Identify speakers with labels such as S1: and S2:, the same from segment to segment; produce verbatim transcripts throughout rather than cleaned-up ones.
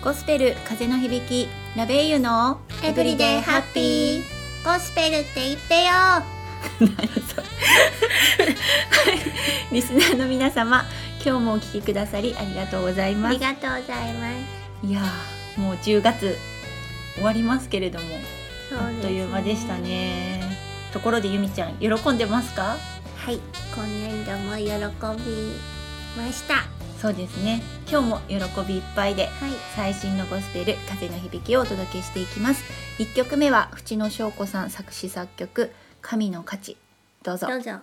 S1: ゴスペル風の響きラベイユの
S2: エブリデイハッピーゴスペルって言ってよ
S1: 何それリスナーの皆様、今日もお聞きくださりありがとうございます。
S2: ありがとうございます。
S1: いやー、もうじゅうがつ終わりますけれども、
S2: そうですね、
S1: あっという間でしたね。ところでゆみちゃん、喜んでますか？
S2: はい、今年度も喜びました。
S1: そうですね、今日も喜びいっぱいで、
S2: はい、
S1: 最新のゴスペル風の響きをお届けしていきます。いっきょくめは淵野翔子さん作詞作曲、神の価値。どうぞ。
S2: どうぞ。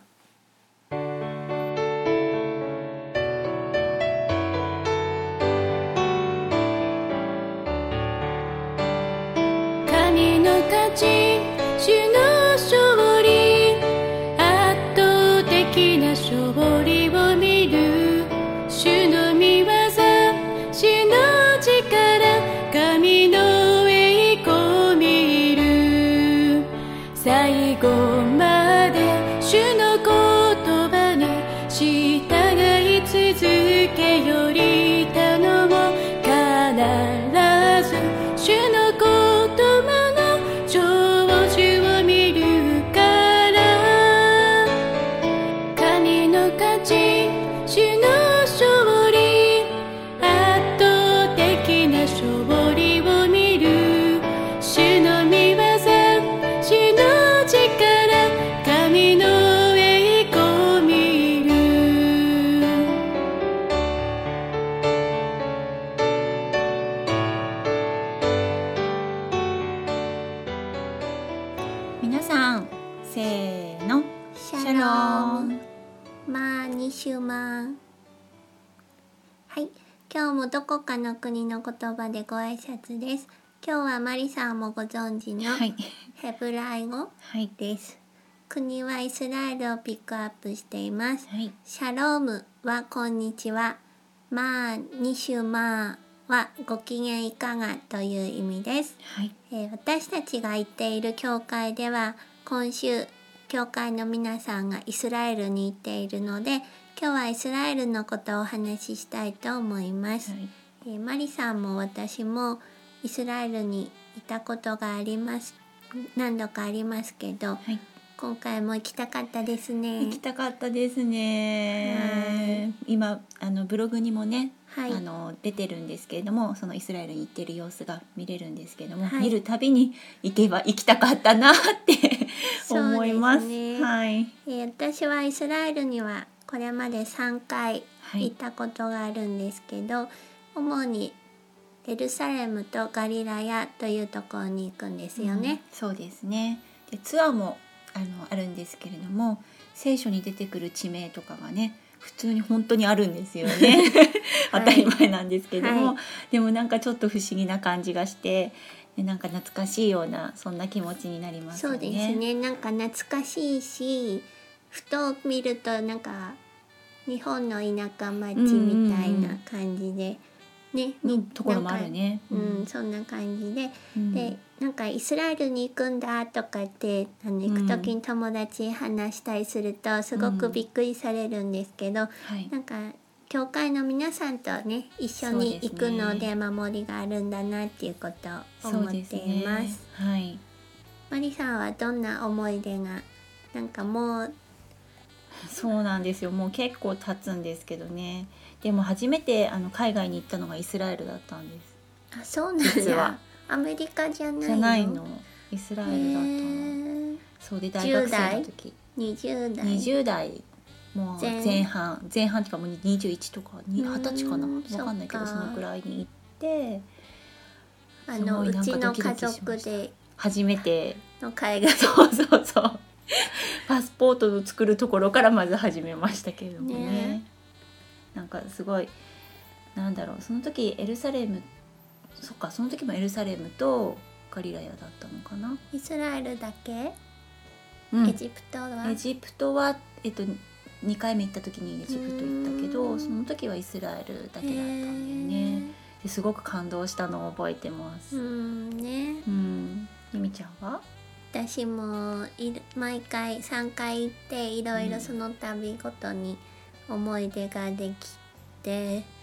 S3: 神の価値、主の勝利、圧倒的な勝利を見る。主の御業、主の力、神の栄光見る。最後まで主の言葉に従い続けより頼もう。必ず主の言葉の成就を見るから。神の価値、主の勝利、圧倒的な勝利を見る。主の御業、主の力、神の栄光見る。
S1: 皆さん、せーの、
S2: シャロームマーニシュマン。はい、今日もどこかの国の言葉でご挨拶です。今日はマリさんもご存知の
S1: はい
S2: ヘブライ語
S1: はい
S2: です。国はイスラエルをピックアップしています。
S1: はい
S2: シャロームはこんにちは、マーニシュマーはご機嫌いかがという意味です。
S1: はい
S2: えー私たちが行っている教会では今週教会の皆さんがイスラエルに行っているので、今日はイスラエルのことをお話ししたいと思います。
S1: はい
S2: えーマリさんも私もイスラエルにいたことがあります何度かありますけど、
S1: はい、
S2: 今回も行きたかったですね。
S1: 行きたかったですね。今あのブログにもね、
S2: はい、
S1: あの出てるんですけれども、そのイスラエルに行ってる様子が見れるんですけれども、
S2: はい
S1: 見るたびに行けば行きたかったなって思います。
S2: そうですね。
S1: はい
S2: えー私はイスラエルにはこれまでさんかい
S1: はい
S2: 行ったことがあるんですけど、主にエルサレムとガリラヤというところに行くんですよね。
S1: うんそうですね。でツアーもあのあるんですけれども、聖書に出てくる地名とかがね普通に本当にあるんですよね当たり前なんですけども、
S2: はい
S1: でもなんかちょっと不思議な感じがして、でなんか懐かしいようなそんな気持ちになりますよね。
S2: そうですね。なんか懐かしいし、ふと見るとなんか日本の田舎町みたいな感じで、ね、に
S1: ところもあるね。
S2: なんかうん、そんな感じで、
S1: うん
S2: でなんかイスラエルに行くんだとかってあの行く時に友達に話したりするとすごくびっくりされるんですけど、
S1: はい
S2: なんか教会の皆さんとね一緒に行くので守りがあるんだなっていうことを思っています。
S1: そうですね。はい
S2: マリさんはどんな思い出がなんかもう
S1: そうなんですよ。もう結構経つんですけどね。でも初めてあの海外に行ったのがイスラエルだったんです。
S2: あそうなん
S1: 実は
S2: だ。アメリカじゃないの？
S1: じゃないの。イスラエルだったの。
S2: へー
S1: そうで大学生の時
S2: にじゅう代
S1: にじゅう代もう
S2: 前
S1: 前半前半っていうかもうにじゅういちとかに
S2: うん
S1: はたちかなわかんないけど
S2: そっか
S1: そのくらいに行って
S2: あの
S1: すごいなんか
S2: うちの
S1: ドキド
S2: 家
S1: キしました
S2: 族で
S1: 初めて
S2: の海外
S1: そうそうそうパスポートを作るところからまず始めましたけれどもね
S2: ね
S1: なんかすごいなんだろうその時エルサレムそっかその時もエルサレムとガリラヤだったのかな、
S2: イスラエルだけ、
S1: うん
S2: エジプトは
S1: エジプトは、えっと、にかいめ行った時にエジプト行ったけ
S2: う
S1: ど
S2: ん
S1: その時はイスラエルだけだったんだよ
S2: へ
S1: ねですごく感動したのを覚えてます
S2: ーうんね
S1: うんゆみちゃんは
S2: 私もいる毎回さんかい行っていろいろその度ごとに思い出ができて、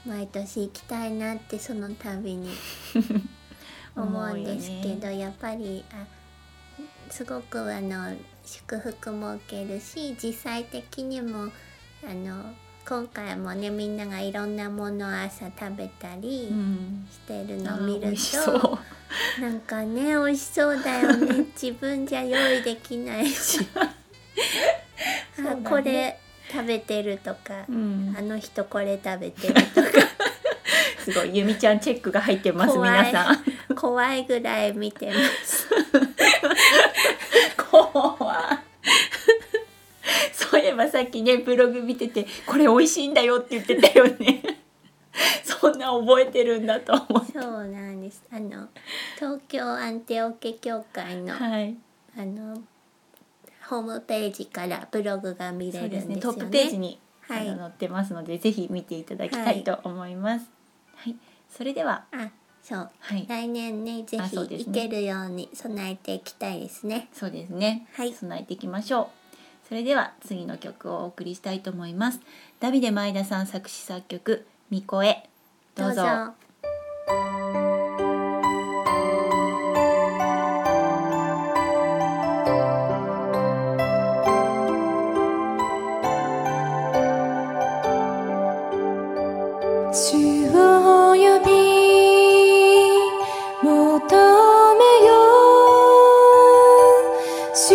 S2: 毎年行きたいなってその度に思うんですけど、やっぱりあすごくあの祝福も受けるし、実際的にもあの今回もねみんながいろんなものを朝食べたりしてるのを見ると、
S1: 美味しそう
S2: なんかね美味しそうだよね自分じゃ用意できないし
S1: そうだね、
S2: あこれ食べてるとか、
S1: うん、
S2: あの人これ食べてるとか
S1: すごいゆみちゃんチェックが入ってます
S2: 怖い
S1: 皆さん
S2: 怖いぐらい見てます
S1: 怖いそういえばさっきねブログ見ててこれ美味しいんだよって言ってたよねそんな覚えてるんだと思って。
S2: そうなんです。あの東京アンテオケ協会の、
S1: はい、
S2: あのホームページからブログが見れるんですよね。
S1: そうですね、トップページに、
S2: はい、
S1: あの載ってますのでぜひ見ていただきたいと思います。はい、はい、それでは
S2: あそう、
S1: はい、
S2: 来年ねぜひ行けるように備えていきたいですね。
S1: そうですね、はい、備えていきましょう。それでは次の曲をお送りしたいと思います。ダビデ前田さん作詞作曲みこえ、どうぞ。
S2: どうぞ。
S3: 主を呼び求めよう、主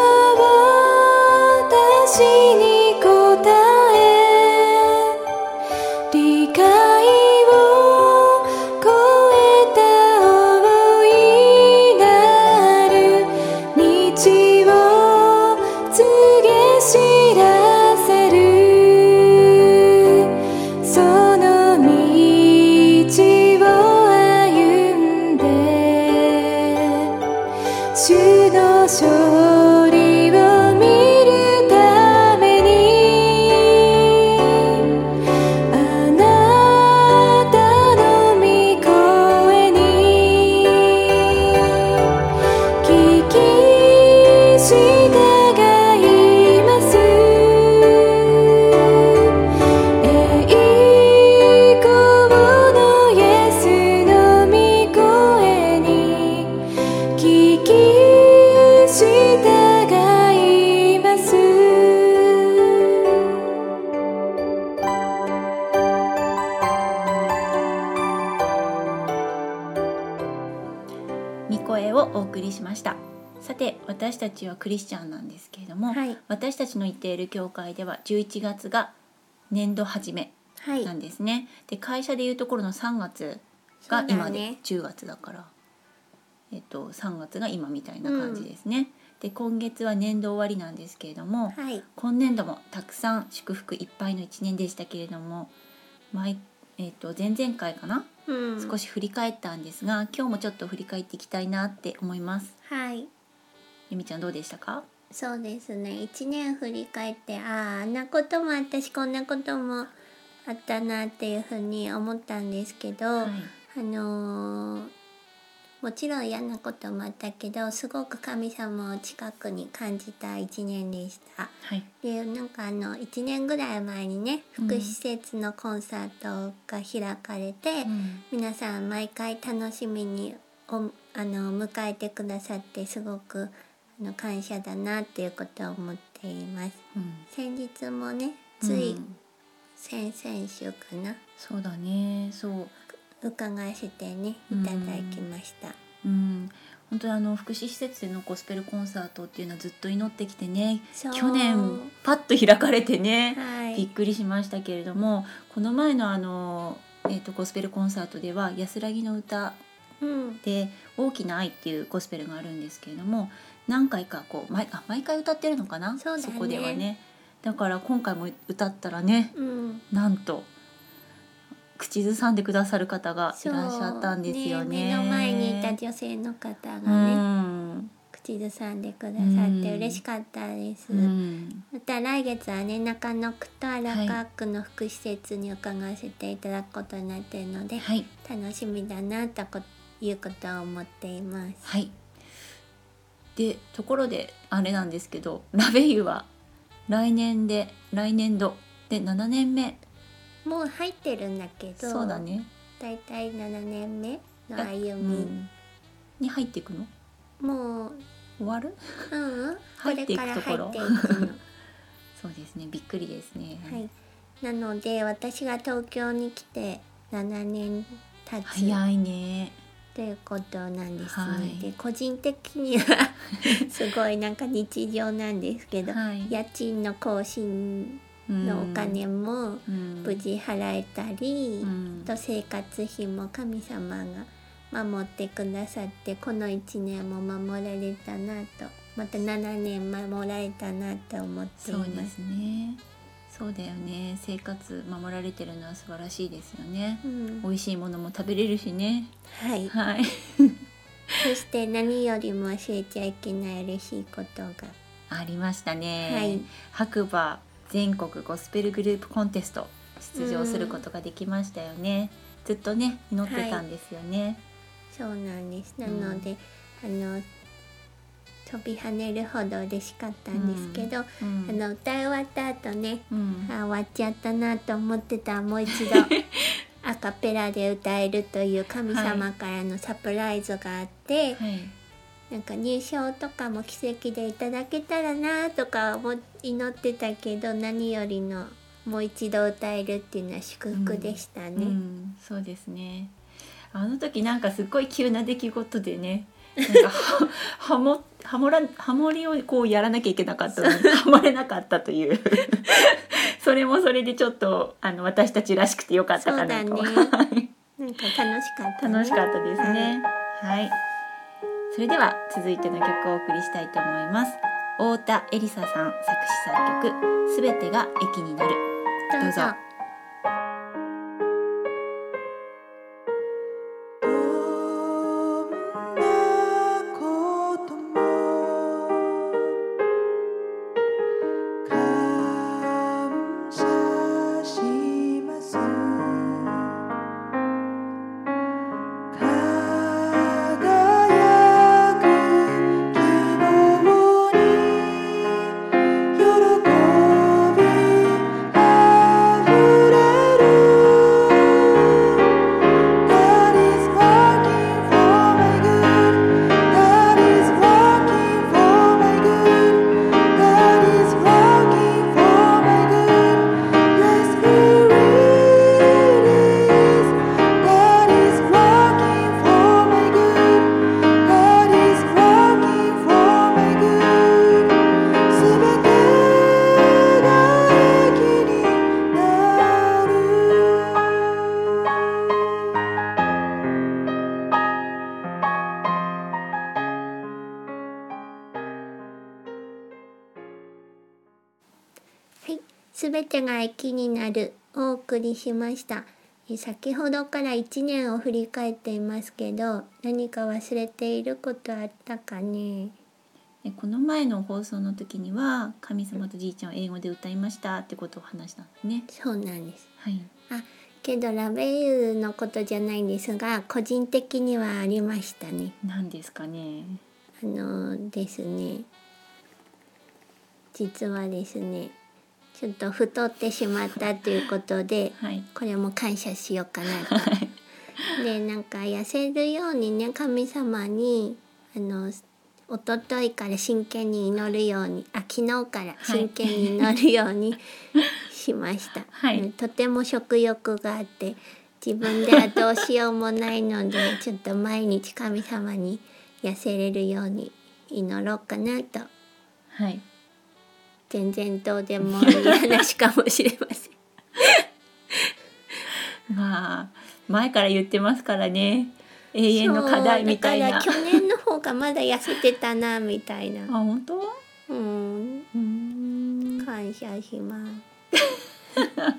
S3: は私に答え、理解を超えた大いなる道を告げ知らせる。勝利を見るためにあなたの御声に聞き従います。栄光のイエスの御声に聞き従います。
S1: み声をお送りしました。さて私たちはクリスチャンなんですけれども、
S2: はい、
S1: 私たちの行っている教会ではじゅういちがつが年度始めなんですね、はい、で会社でいうところのさんがつが今でじゅうがつだからえっと、さんがつが今みたいな感じですね、うん、で今月は年度終わりなんですけれども、
S2: はい、
S1: 今年度もたくさん祝福いっぱいのいちねんでしたけれども、毎えっと、前々回かな、うん、少し振り返ったんですが今日もちょっと振り返っていきたいなって思います。
S2: はい、
S1: ゆみちゃんどうでしたか？
S2: そうですね、いちねん振り返ってあああんなこともあったしこんなこともあったなっていうふうに思ったんですけど、はい、あのーもちろん嫌なこともあったけどすごく神様を近くに感じたいちねんでした、はい、でなんかあのいちねんぐらい前にね福祉施設のコンサートが開かれて、うん、皆さん毎回楽しみにおあの迎えてくださってすごくあの感謝だなっていうことを思っています、うん、先日もねつい、うん、先々週かな、
S1: そうだね、そう
S2: 伺わせてねいただきました、
S1: うんうん、本当にあの福祉施設でのゴスペルコンサートっていうのはずっと祈ってきてね、去年パッと開かれてね、はい、びっくりしましたけれども、この前のあの、えーと、ゴスペルコンサートでは安らぎの歌で、うん、大きな愛っていうゴスペルがあるんですけれども、何回かこう 毎, あ毎回歌ってるのかな、 そ, うだね、そこではね、だから今回も歌ったらね、うん、なんと口ずさんでくださる方がいらっしゃったんですよ ね,
S2: ね目の前にいた女性の方がね、うん、口ずさんでくださって嬉しかったです、うん、また来月はね中野区と荒川区の福祉施設に伺わせていただくことになっているので、はい、楽しみだなということを思っています。
S1: はい、でところであれなんですけど、ラベユは来年で来年度でななねんめ
S2: もう入ってるんだけど、
S1: そうだね。
S2: だいたいななねんめの歩み、
S1: うん、に入っていくの？
S2: もう
S1: 終わる？
S2: うん、
S1: 入っていくところ。
S2: これから入っていくの。
S1: そうですね、びっくりですね。
S2: はい。なので私が東京に来てななねん経つ。
S1: 早いね。
S2: ということなんですね。
S1: はい、
S2: で個人的にはすごいなんか日常なんですけど、はい、家賃の更新のお金も無事払えたり、うん、と生活費も神様が守ってくださってこのいちねんも守られたなと、またななねん守られたなと思っています。
S1: そうですね。そうだよね。生活守られてるのは素晴らしいですよね。うん、美味しいものも食べれるしね。
S2: はい。
S1: はい。
S2: そして何よりも忘れちゃいけない嬉しいことが
S1: ありましたね。
S2: はい、
S1: 白馬全国ゴスペルグループコンテスト出場することができましたよね。うん、ずっとね祈ってたんですよね。はい、
S2: そうなんです。なので、うん、あの飛び跳ねるほど嬉しかったんですけど、うんうん、あの歌い終わった後ね、うん、あ終わっちゃったなと思ってたらもう一度アカペラで歌えるという神様からのサプライズがあって、はい、なんか入賞とかも奇跡でいただけたらなとか思祈ってたけど、何よりのもう一度歌えるっていうのは祝福でしたね。うんうん、
S1: そうですね。あの時なんかすっごい急な出来事でね、なんかハモハモらハモリをこうやらなきゃいけなかったのにハモれなかったというそれもそれでちょっとあの私たちらしくてよかったかなと。
S2: そうだね。なんか楽しかった、ね、
S1: 楽しかったですね。はい。それでは続いての曲をお送りしたいと思います。太田エリサさん作詞作曲、すべてが駅になる。どうぞ。
S2: すべてが駅になるをお送りしました。先ほどからいちねんを振り返っていますけど、何か忘れていることあったかね。
S1: この前の放送の時には神様とじいちゃんを英語で歌いましたってことを話したんですね。
S2: そうなんです。
S1: はい。
S2: あ、けどラベルのことじゃないんですが、個人的にはありましたね。
S1: 何ですかね。
S2: あのですね、実はですね、ちょっと太ってしまったということで、はい、これも感謝しようかなと。で、なんか痩せるようにね、神様にあの一昨日から真剣に祈るように、あ、昨日から真剣に祈るようにしました。はい、とても食欲があって自分ではどうしようもないのでちょっと毎日神様に痩せれるように祈ろうかなと。
S1: はい。
S2: 全然どうでもいい話かもしれません。
S1: まあ前から言ってますからね。永遠の課題みたいな。
S2: だから去年の方がまだ痩せてたなみたいな。
S1: あ、本当？
S2: うん。うん。感謝します。はい。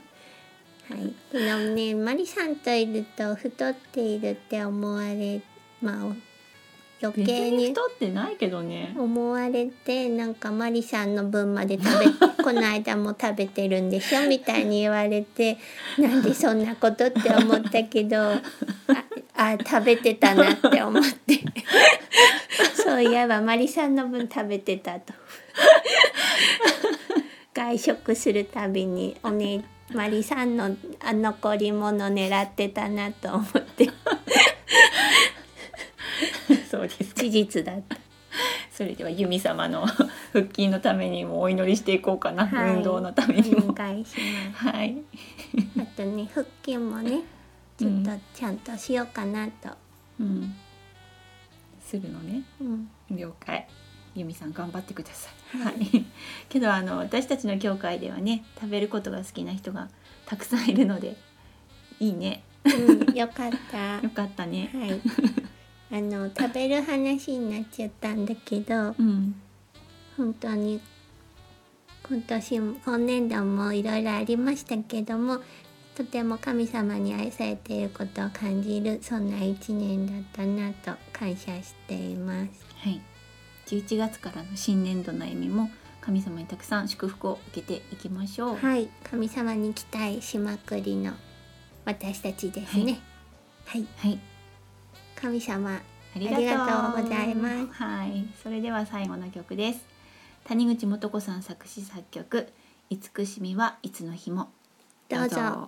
S2: でもね、マリさんといると太っているって思われ、まあ余計に
S1: 太ってないけどね。
S2: 思われて、なんかマリさんの分まで食べこの間も食べてるんでしょみたいに言われて、なんでそんなことって思ったけど、ああ食べてたなって思ってそういえばマリさんの分食べてたと外食するたびにおねマリさんのあ残り物狙ってたなと思って
S1: そうですか。
S2: 事実だった。
S1: それでは由美様の腹筋のためにもお祈りしていこうかな、
S2: はい、
S1: 運動のためにも
S2: お願いします。
S1: はい。
S2: あとね腹筋もねちょっとちゃんとしようかなと、
S1: うん、するのね、
S2: うん、
S1: 了解。由美さん頑張ってください。
S2: はい、
S1: はい、けどあの私たちの教会ではね食べることが好きな人がたくさんいるのでいいね。
S2: うん、よかった。
S1: よかったね。
S2: はい。あの食べる話になっちゃったんだけど、
S1: うん、
S2: 本当に今年も今年度もいろいろありましたけども、とても神様に愛されていることを感じるそんな一年だったなと感謝しています。
S1: はい。じゅういちがつからの新年度の歩みも神様にたくさん祝福を受けていきましょう。
S2: はい、神様に期待しまくりの私たちですね。はい、
S1: はい、
S2: 神様
S1: ありがとう、
S2: ありがとうございます。
S1: はい、それでは最後の曲です。谷口素子さん作詞作曲、慈しみはいつの日も。
S2: どうぞ。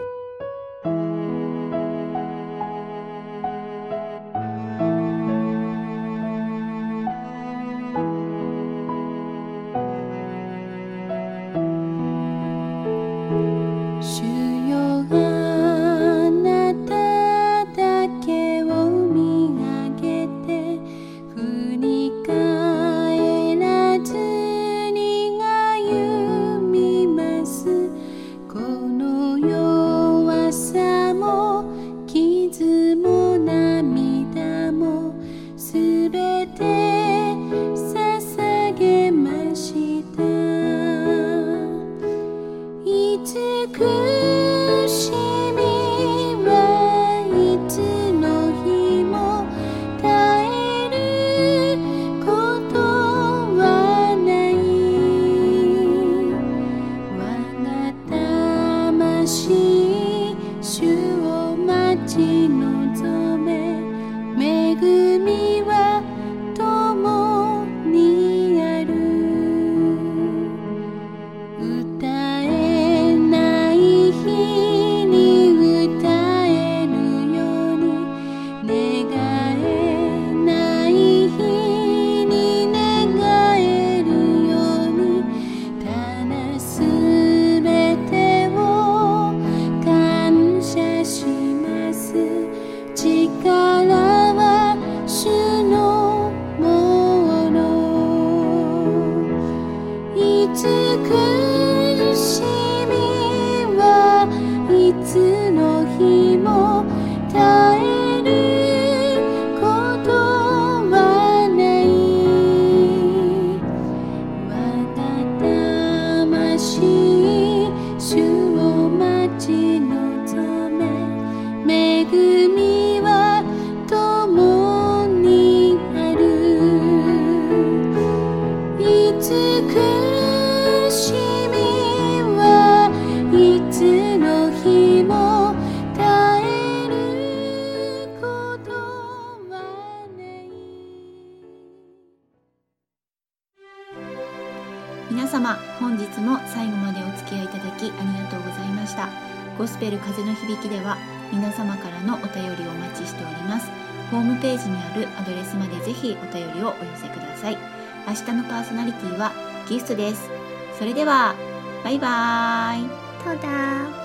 S1: 皆様本日も最後までお付き合いいただきありがとうございました。ゴスペル風の響きでは皆様からのお便りをお待ちしております。ホームページにあるアドレスまでぜひお便りをお寄せください。明日のパーソナリティはギフトです。それではバイバーイ。
S2: トダー。